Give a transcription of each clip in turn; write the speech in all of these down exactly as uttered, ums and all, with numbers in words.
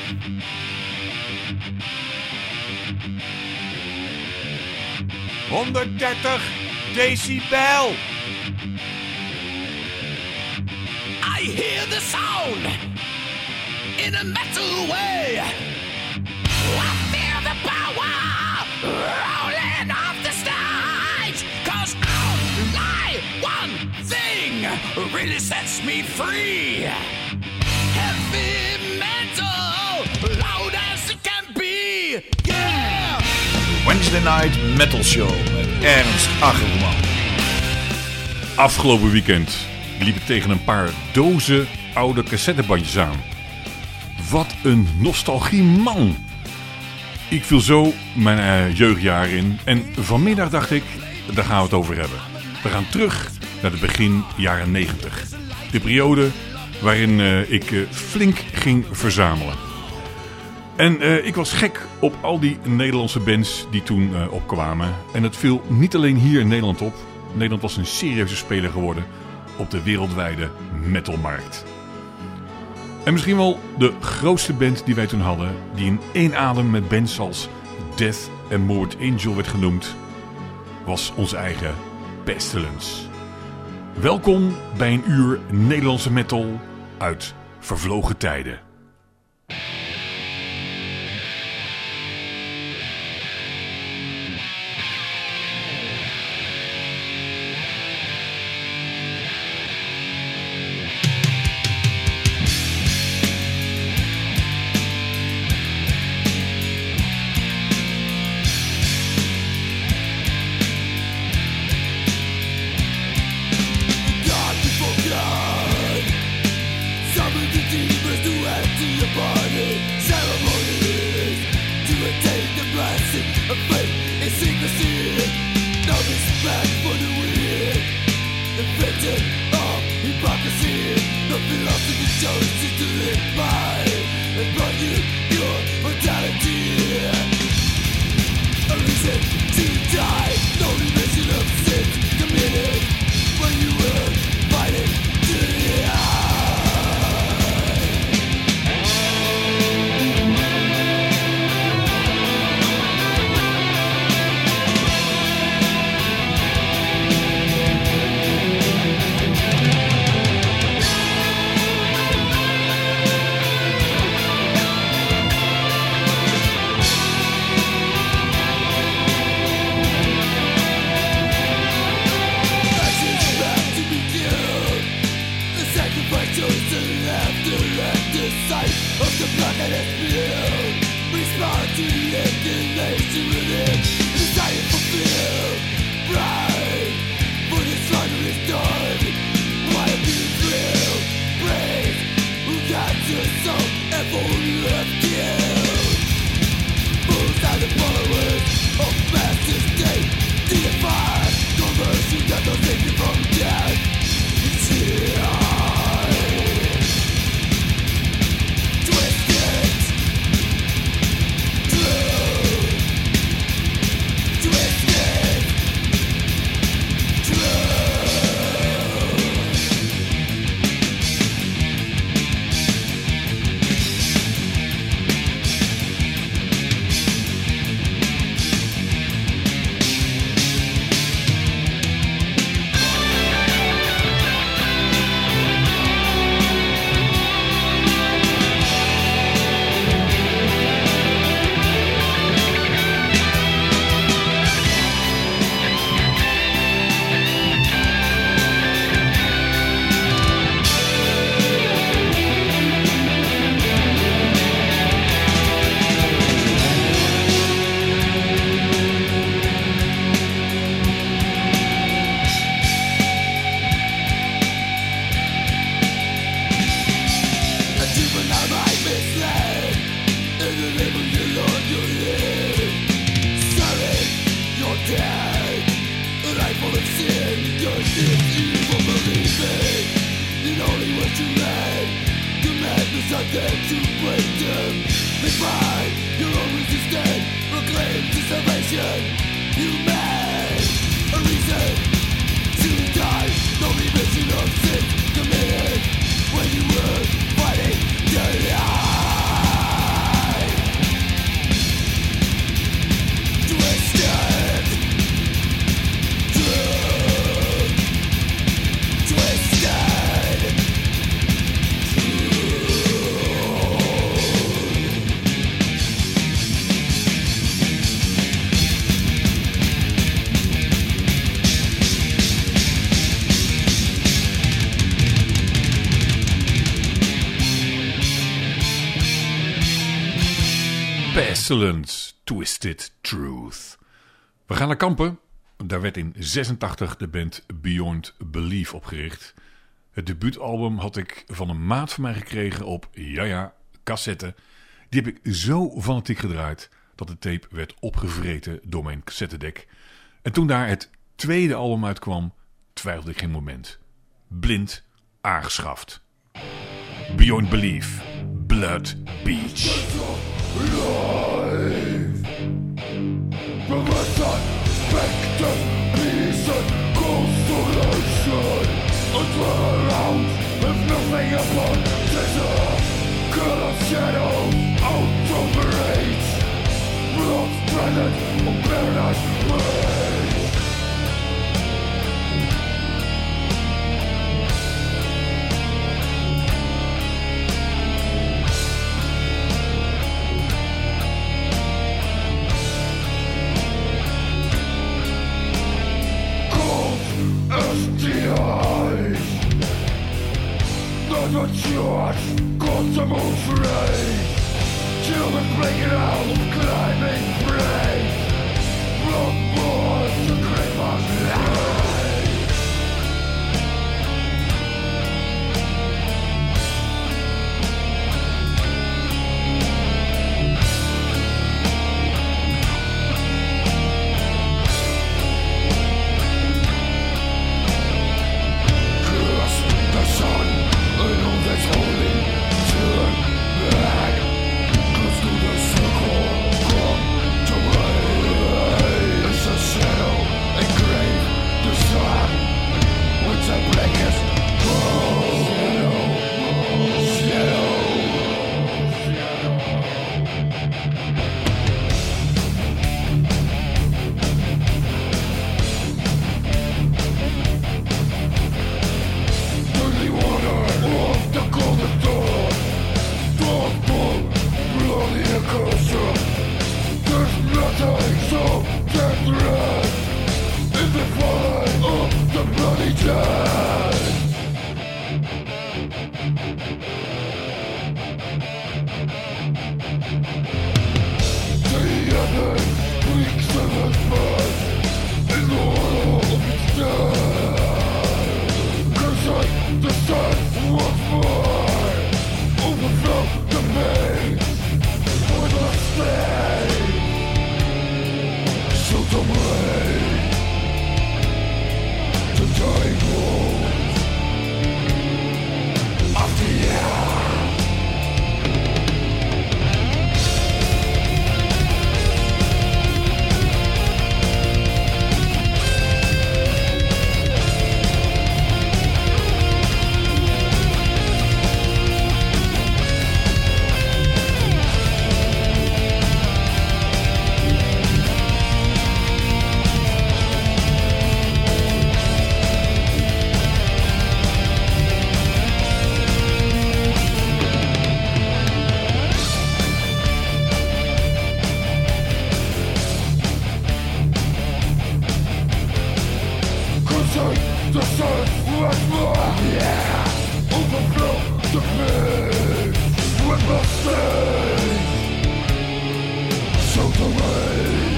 honderddertig decibel. I hear the sound in a metal way. I feel the power rolling off the stage. Cause only one thing really sets me free. Heavy metal, loud as it can be. Yeah! Wednesday Night Metal Show met Ernst Agerman. Afgelopen weekend liep ik tegen een paar dozen oude cassettebandjes aan. Wat een nostalgie, man! Ik viel zo mijn uh, jeugdjaren in en vanmiddag dacht ik, daar gaan we het over hebben. We gaan terug naar het begin jaren negentig. De periode waarin uh, ik uh, flink ging verzamelen. En uh, ik was gek op al die Nederlandse bands die toen uh, opkwamen. En het viel niet alleen hier in Nederland op. Nederland was een serieuze speler geworden op de wereldwijde metalmarkt. En misschien wel de grootste band die wij toen hadden, die in één adem met bands als Death and Morbid Angel werd genoemd, was onze eigen Pestilence. Welkom bij een uur Nederlandse metal uit vervlogen tijden. Pestilence, Twisted Truth. We gaan naar Kampen. Daar werd in zesentachtig de band Beyond Belief opgericht. Het debuutalbum had ik van een maat van mij gekregen op, ja ja, cassette. Die heb ik zo fanatiek gedraaid dat de tape werd opgevreten door mijn cassettedek. En toen daar het tweede album uitkwam, twijfelde ik geen moment. Blind aangeschaft. Beyond Belief, Blood Beach. Life from a suspected piece of consolation. A turn around with nothing upon scissor. Girl of shadow, out of reach. Blood spreaded on paradise way. Not a charge, got some old phrase. Children breaking out of climbing prey. Blood boils the grave of life. Curse the sun. That's holy, turn back, close to the circle, come to me. It's a shadow, a grave, the sun, with the blackest, oh, shadow, shadow, dirty water. The golden dawn, dark bone, bloody accuser. There's nothing so dangerous in the fight of the bloody dead. The enemy speaks of his birth in the hollow of its death. Cursing the sun once more, overflow the maze with a stay. So the way to dying wolves of the air. The sun once more, yeah. Overflow the pain with my faith. So the way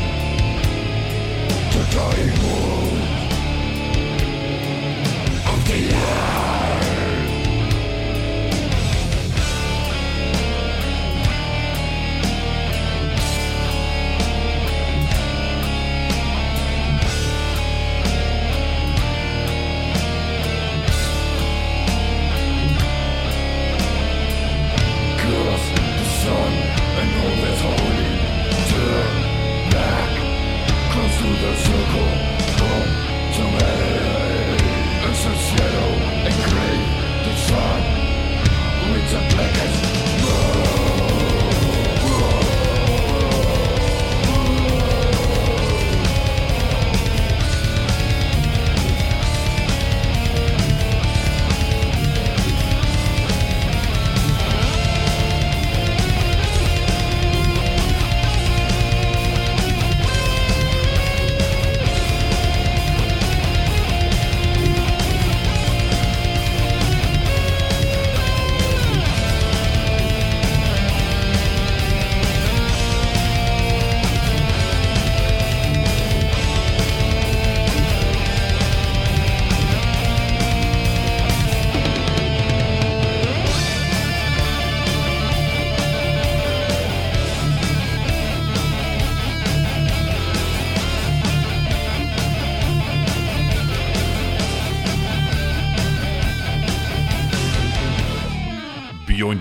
to dying wolves of the air. The circle.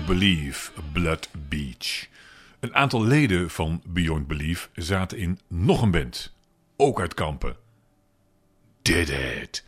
Beyond Belief, Blood Beach. Een aantal leden van Beyond Belief zaten in nog een band, ook uit Kampen. Did It.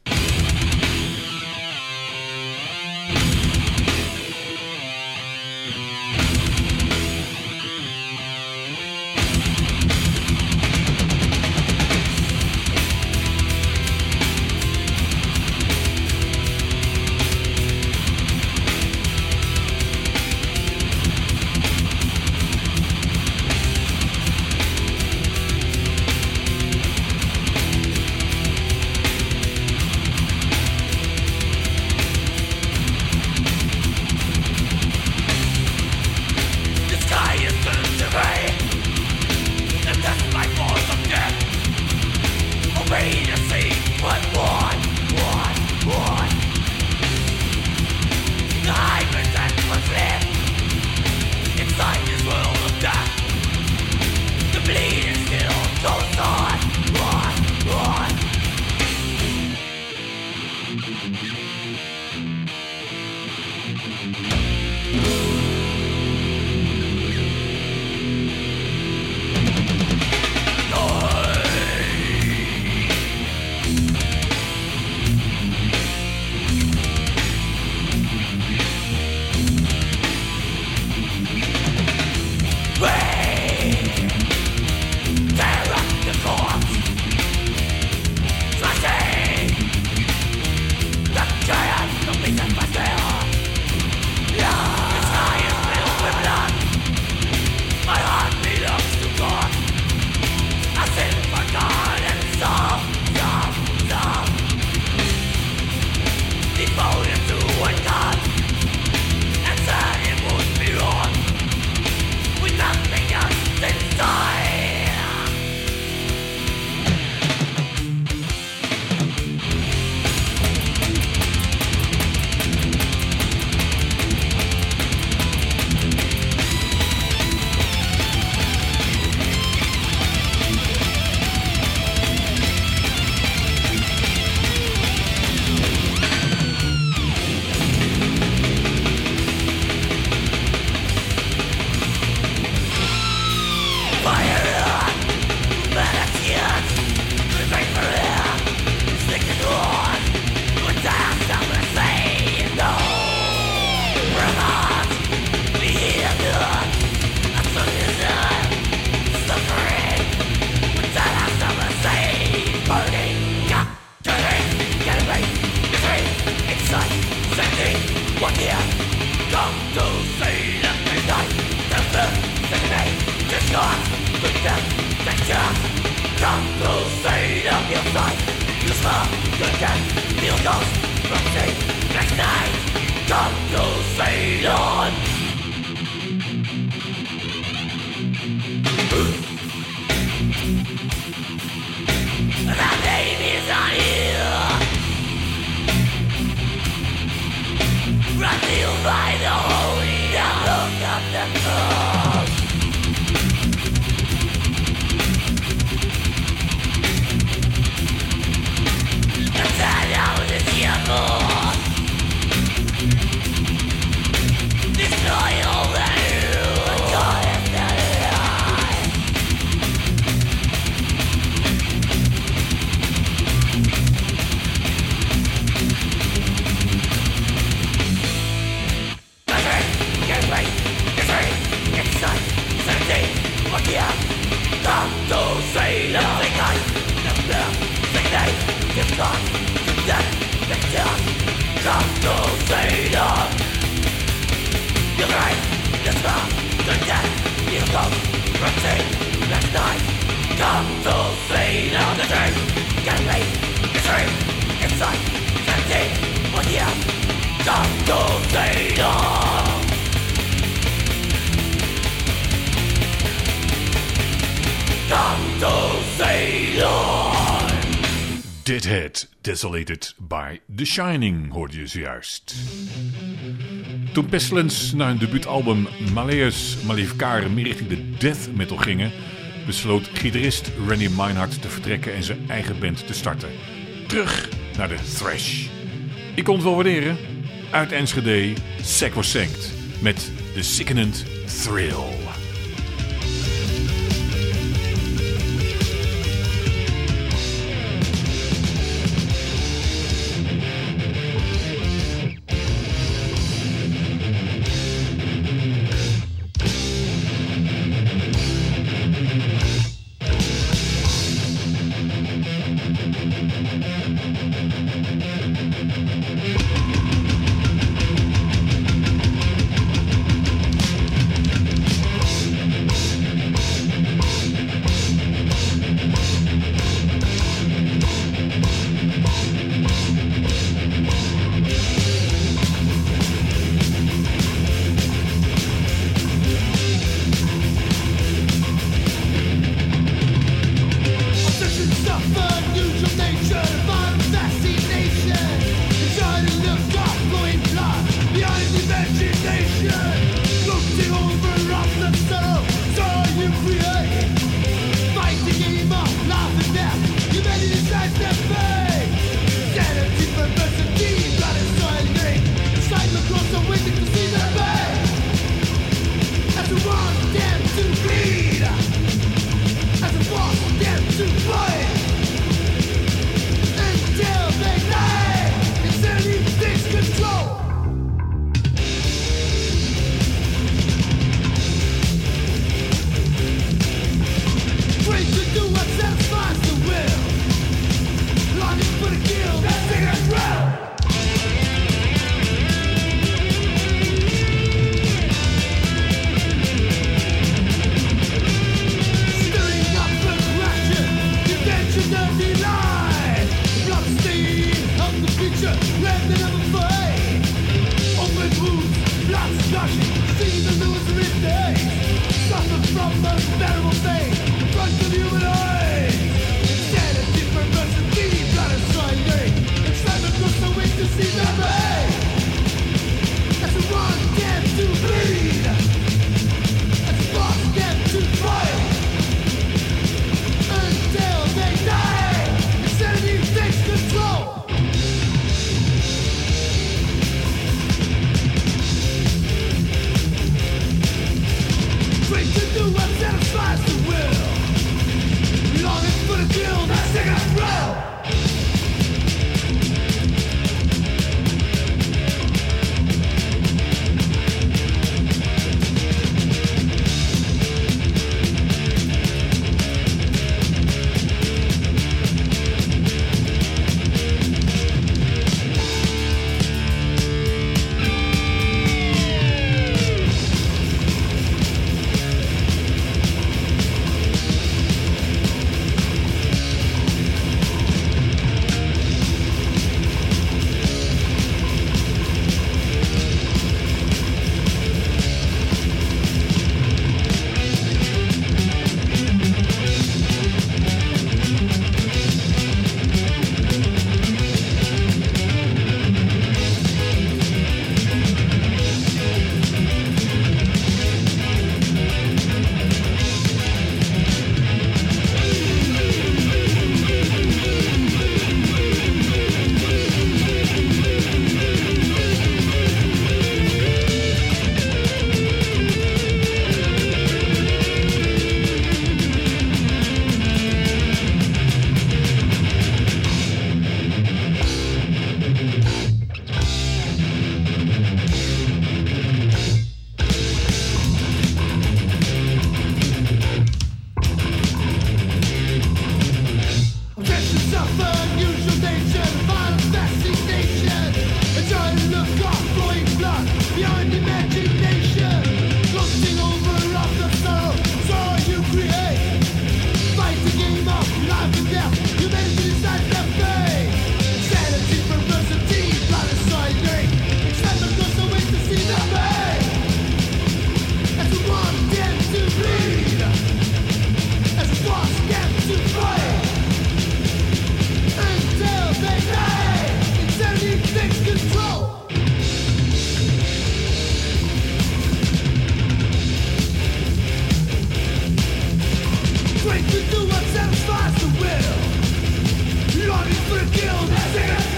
Did It, Desolated by The Shining, hoorde je zojuist. Toen Pestilence na hun debuutalbum Malleus Maleficarum meer richting de death metal gingen, besloot gitarist Randy Meinhardt te vertrekken en zijn eigen band te starten. Terug naar de thrash. Ik kon het wel waarderen. Uit Enschede, Sacrosanct met The Sickenend Thrill.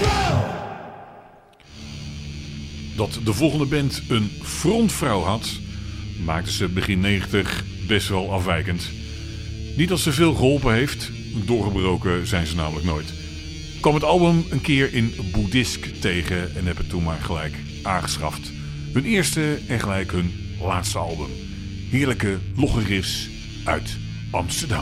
Dat de volgende band een frontvrouw had, maakten ze begin negentig best wel afwijkend. Niet dat ze veel geholpen heeft, doorgebroken zijn ze namelijk nooit. Ik kwam het album een keer in Boeddhisk tegen en heb het toen maar gelijk aangeschaft. Hun eerste en gelijk hun laatste album. Heerlijke logge riffs uit Amsterdam.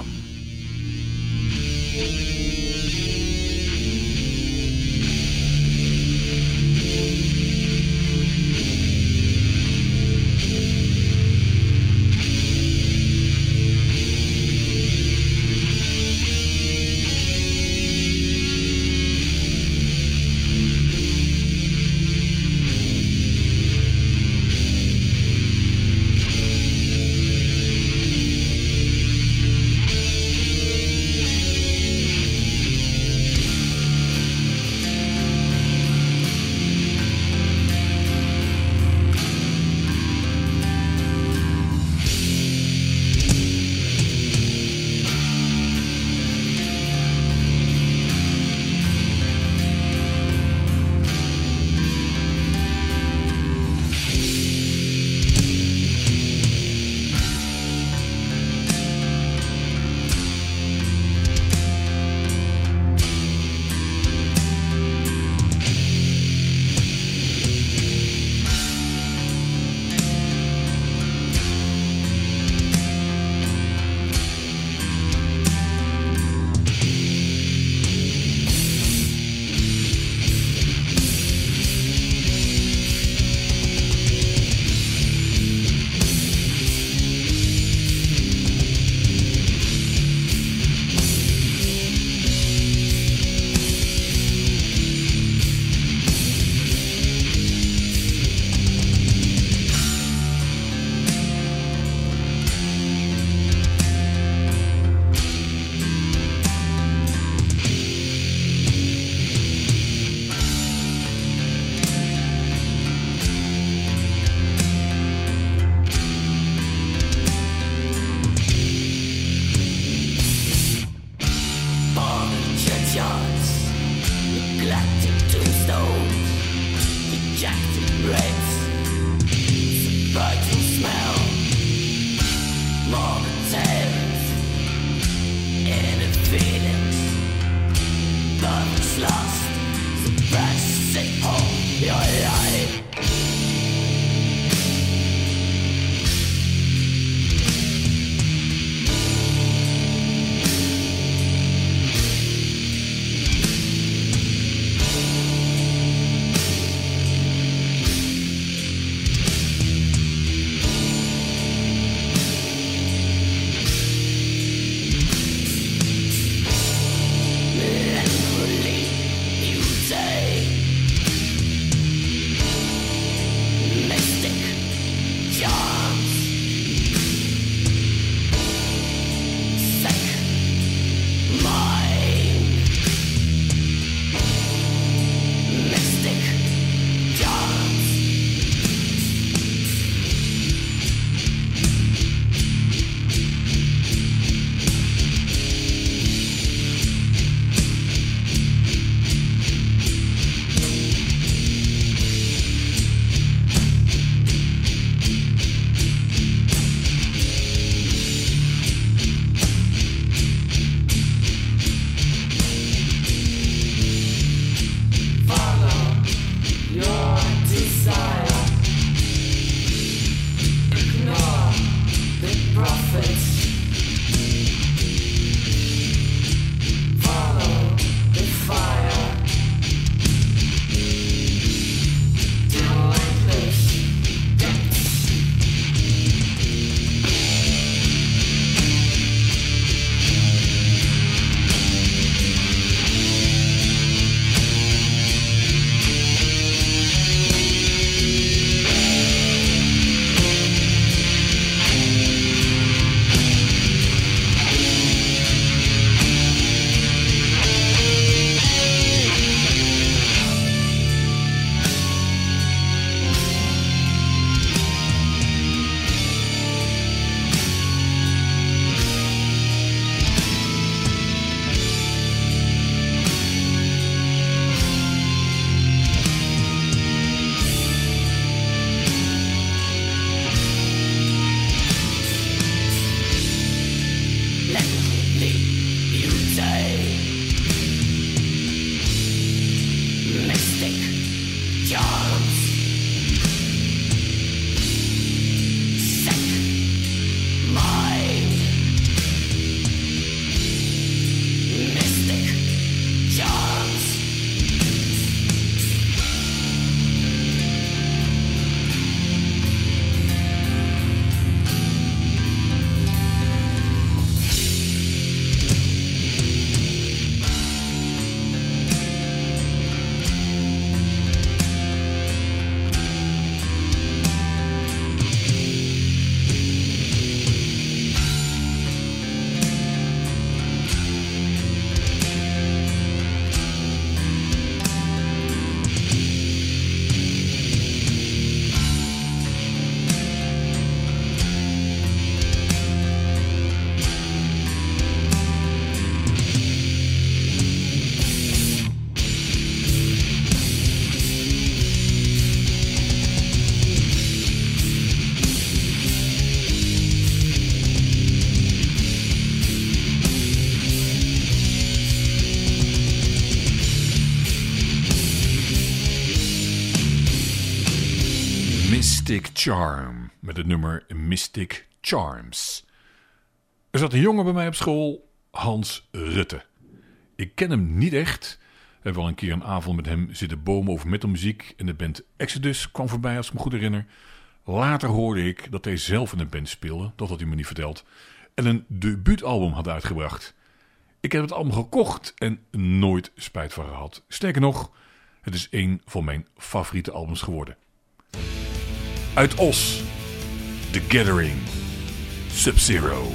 Mystic Charm met het nummer Mystic Charms. Er zat een jongen bij mij op school, Hans Rutte. Ik ken hem niet echt. We hebben wel een keer een avond met hem zitten bomen over metalmuziek en de band Exodus kwam voorbij als ik me goed herinner. Later hoorde ik dat hij zelf in een band speelde, dat had hij me niet verteld, en een debuutalbum had uitgebracht. Ik heb het album gekocht en nooit spijt van gehad. Sterker nog, het is een van mijn favoriete albums geworden. Uit Os, The Gathering, Sub-Zero.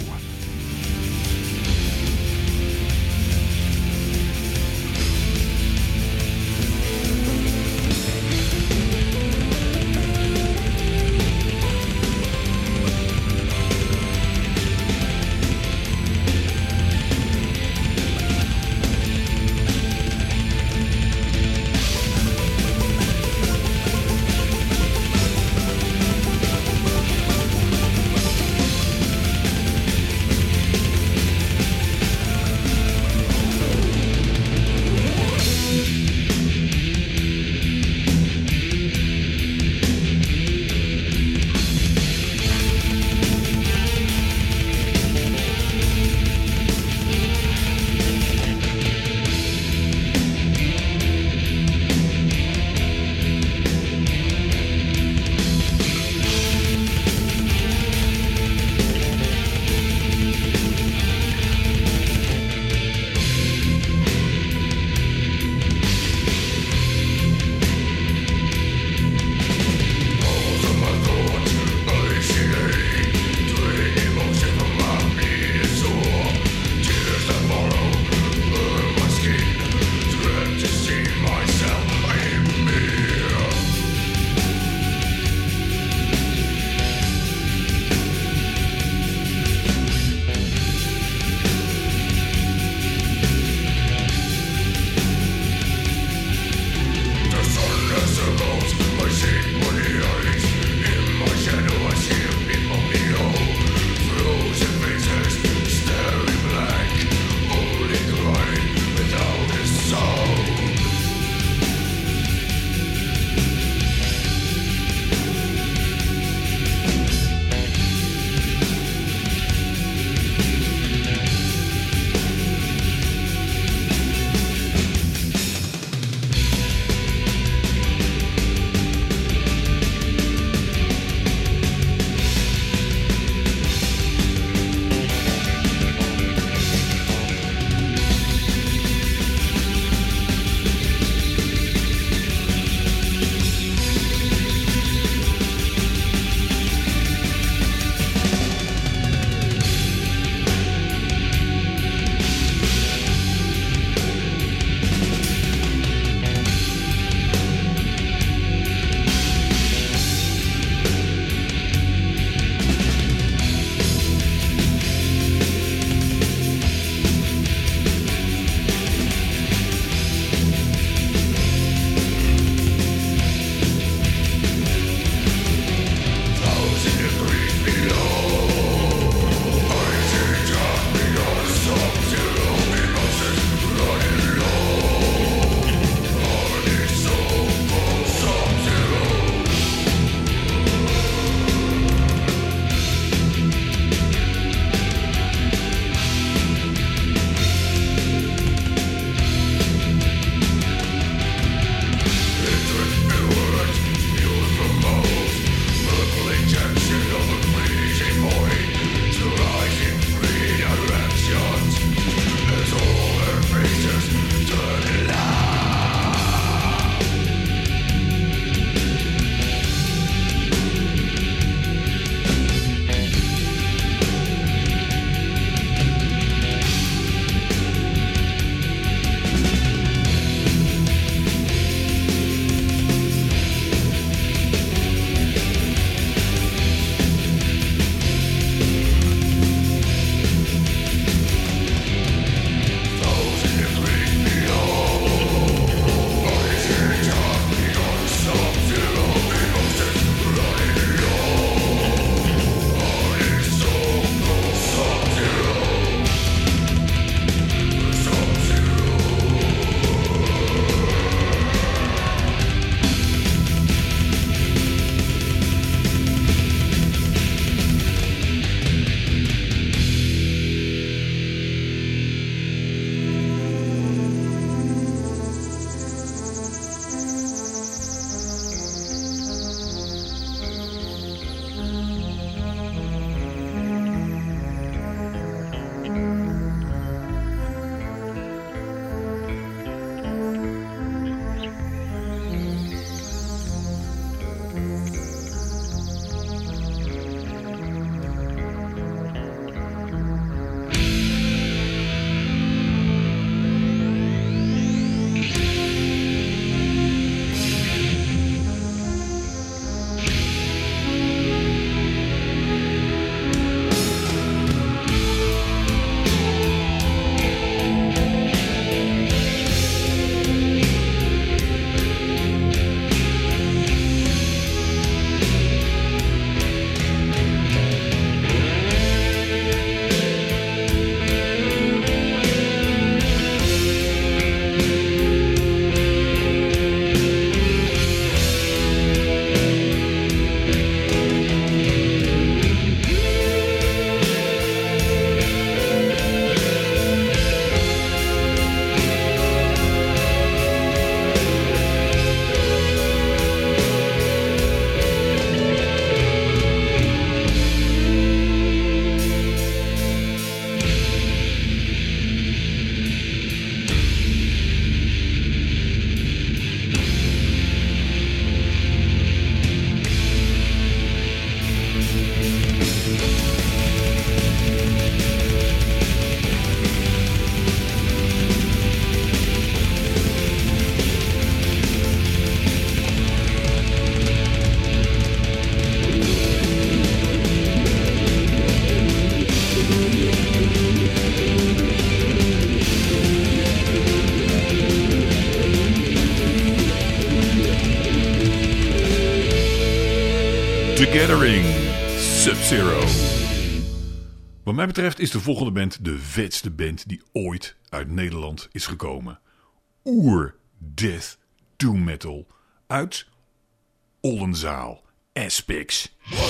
The Gathering, Sub-Zero. Wat mij betreft is de volgende band de vetste band die ooit uit Nederland is gekomen. Oer Death Doom Metal uit Oldenzaal, Aspix.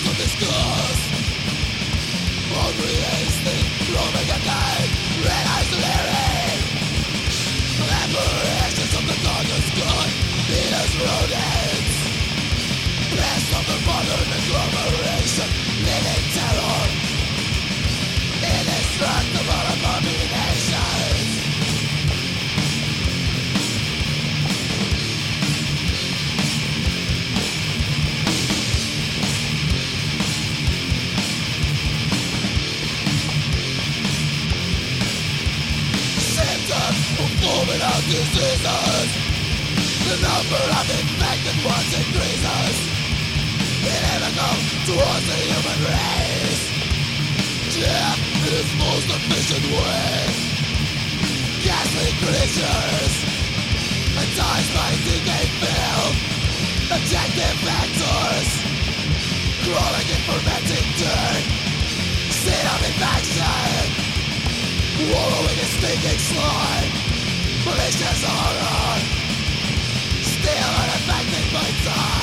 Of the modern agglomeration, living terror, indestructible abominations. Symptoms of formidable diseases. The number of infected ones increases. Inimical towards the human race. Death in its most efficient way. Ghastly creatures enticed by decayed filth. Objective factors crawling in fermenting dirt. State of infection wallowing in stinking slime. Malicious horror still unaffected by time.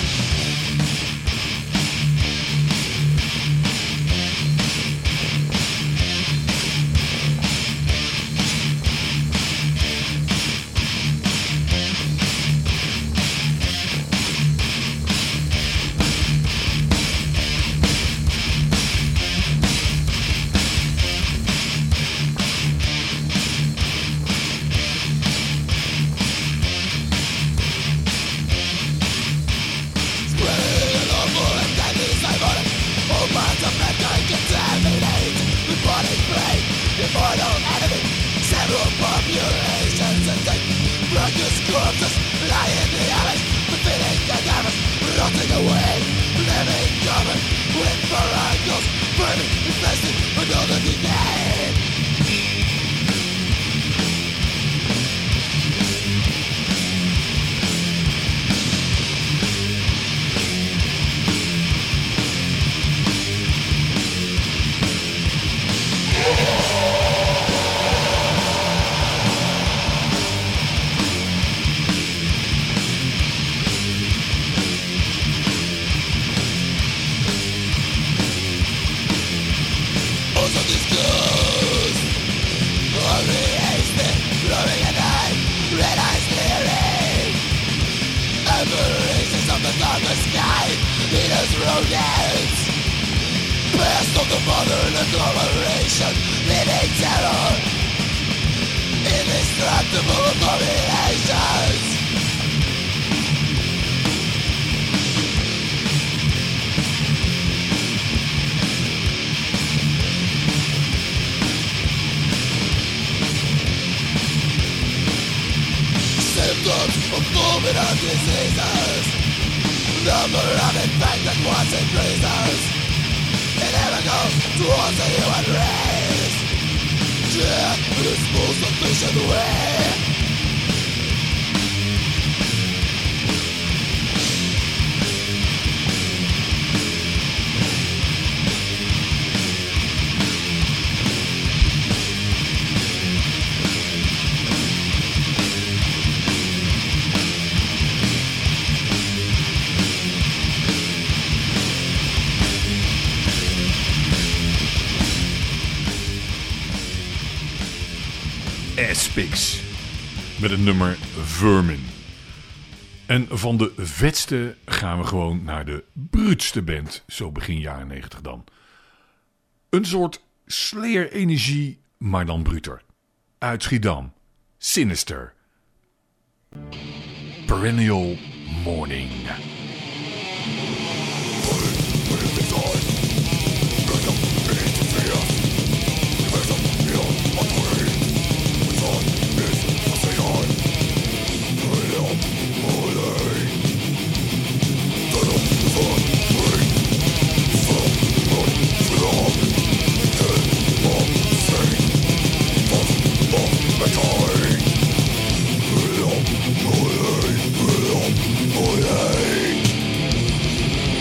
Aspix met het nummer Vermin. En van de vetste gaan we gewoon naar de bruutste band, zo begin jaren negentig dan. Een soort Slayer-energie, maar dan bruter. Uit Schiedam, Sinister. Perennial Morning. Morning, morning, morning.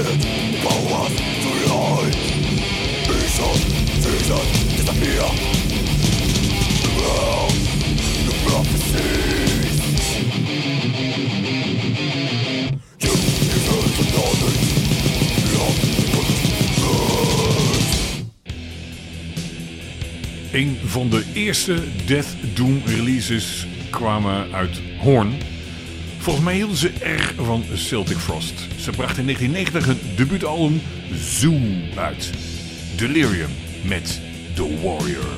Een van de eerste Death Doom releases kwamen uit Hoorn. Volgens mij hielden ze erg van Celtic Frost. Ze brachten in negentien negentig hun debuutalbum Zoo uit. Delirium met The Warrior.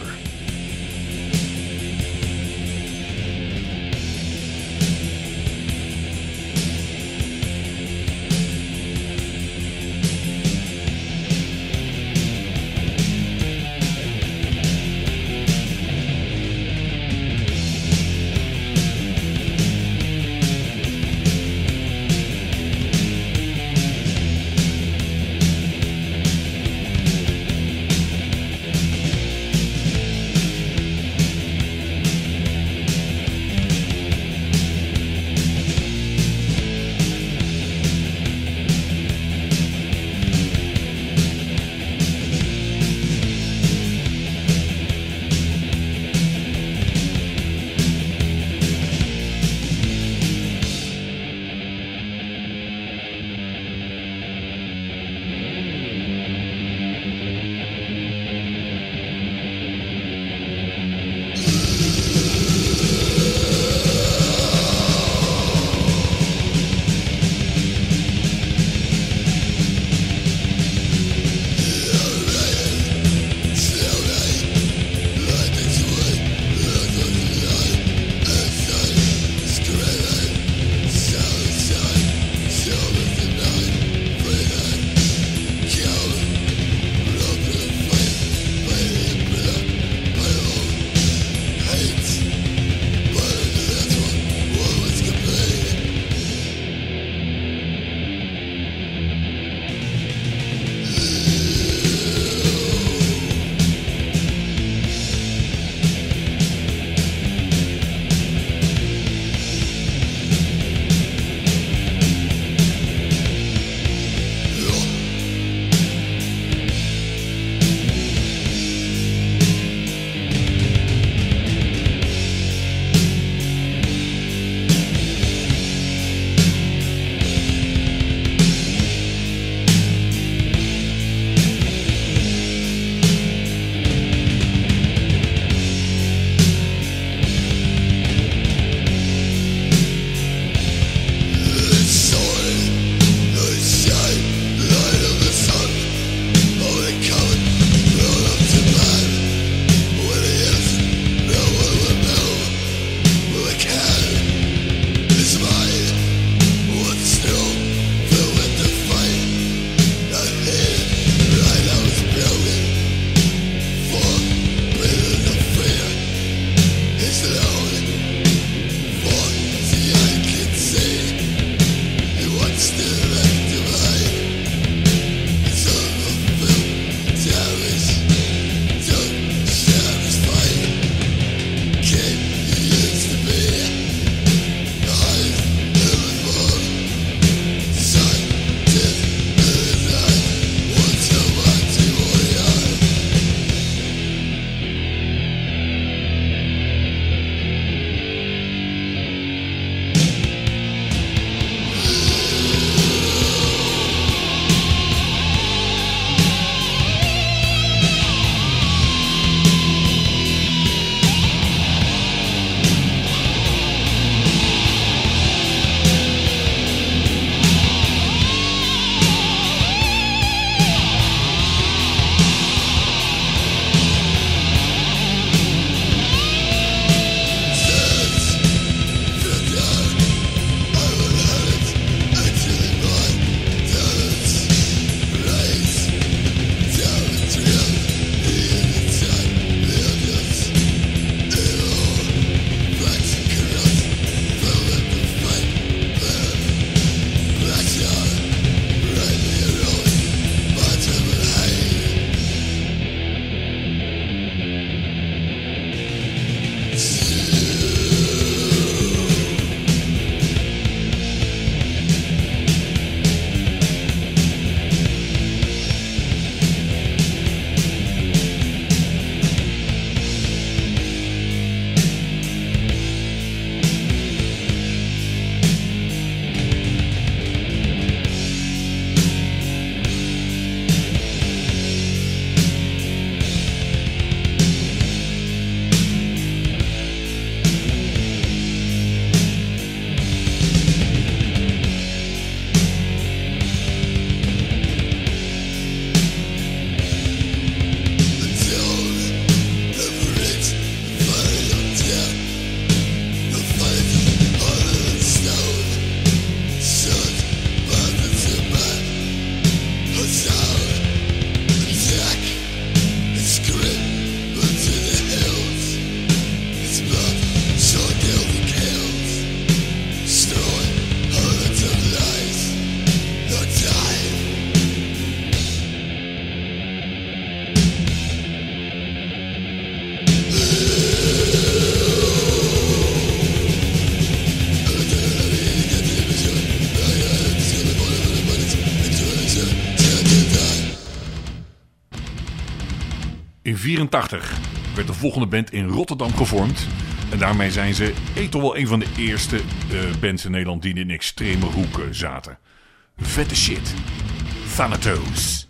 In vierentachtig werd de volgende band in Rotterdam gevormd. En daarmee zijn ze eh, toch wel een van de eerste uh, bands in Nederland die in een extreme hoek uh, zaten. Vette shit. Thanatos.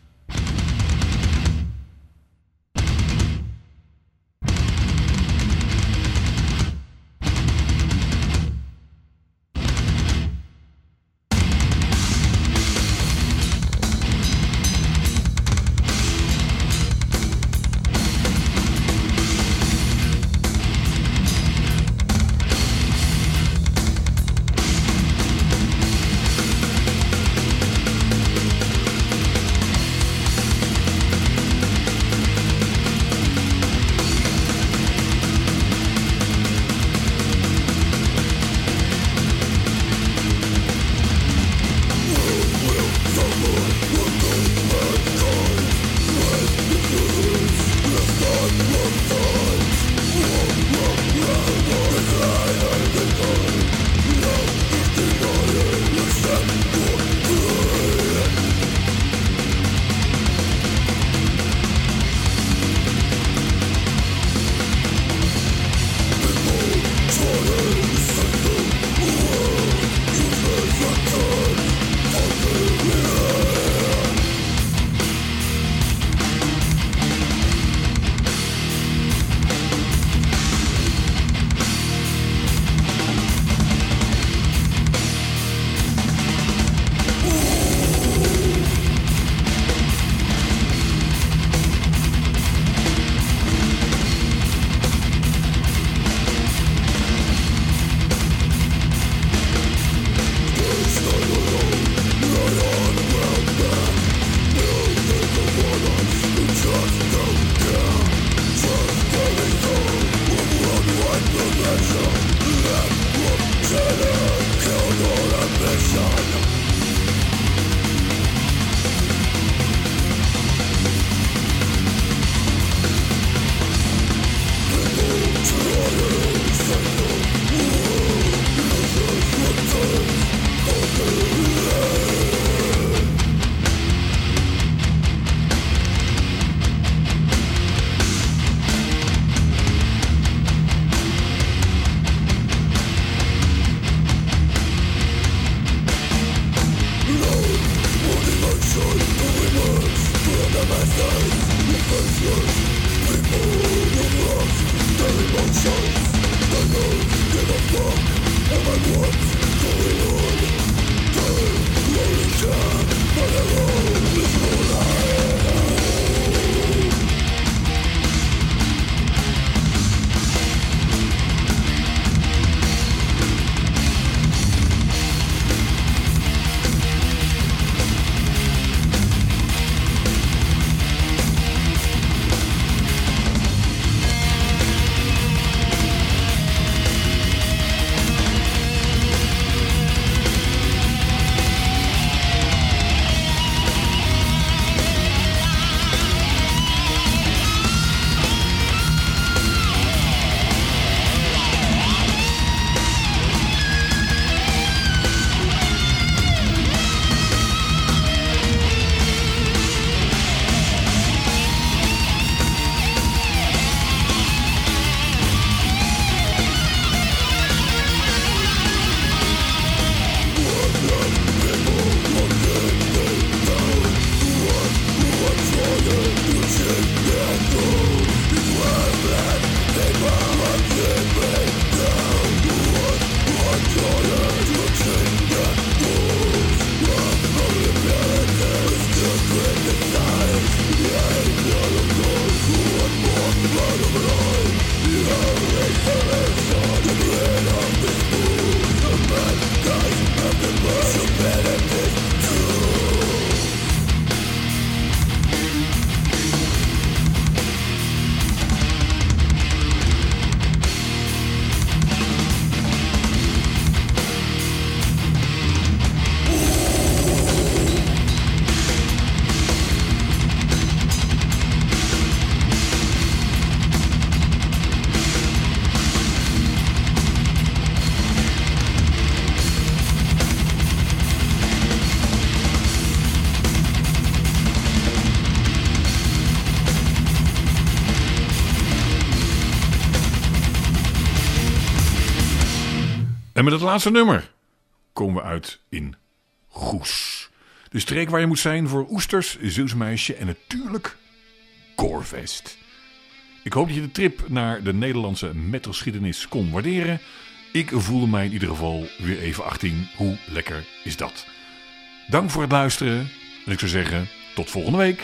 En met het laatste nummer komen we uit in Goes. De streek waar je moet zijn voor oesters, Zeusmeisje en natuurlijk Corvest. Ik hoop dat je de trip naar de Nederlandse metalgeschiedenis kon waarderen. Ik voelde mij in ieder geval weer even achttien. Hoe lekker is dat? Dank voor het luisteren. En ik zou zeggen, tot volgende week.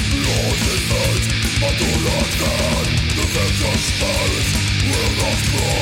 Will not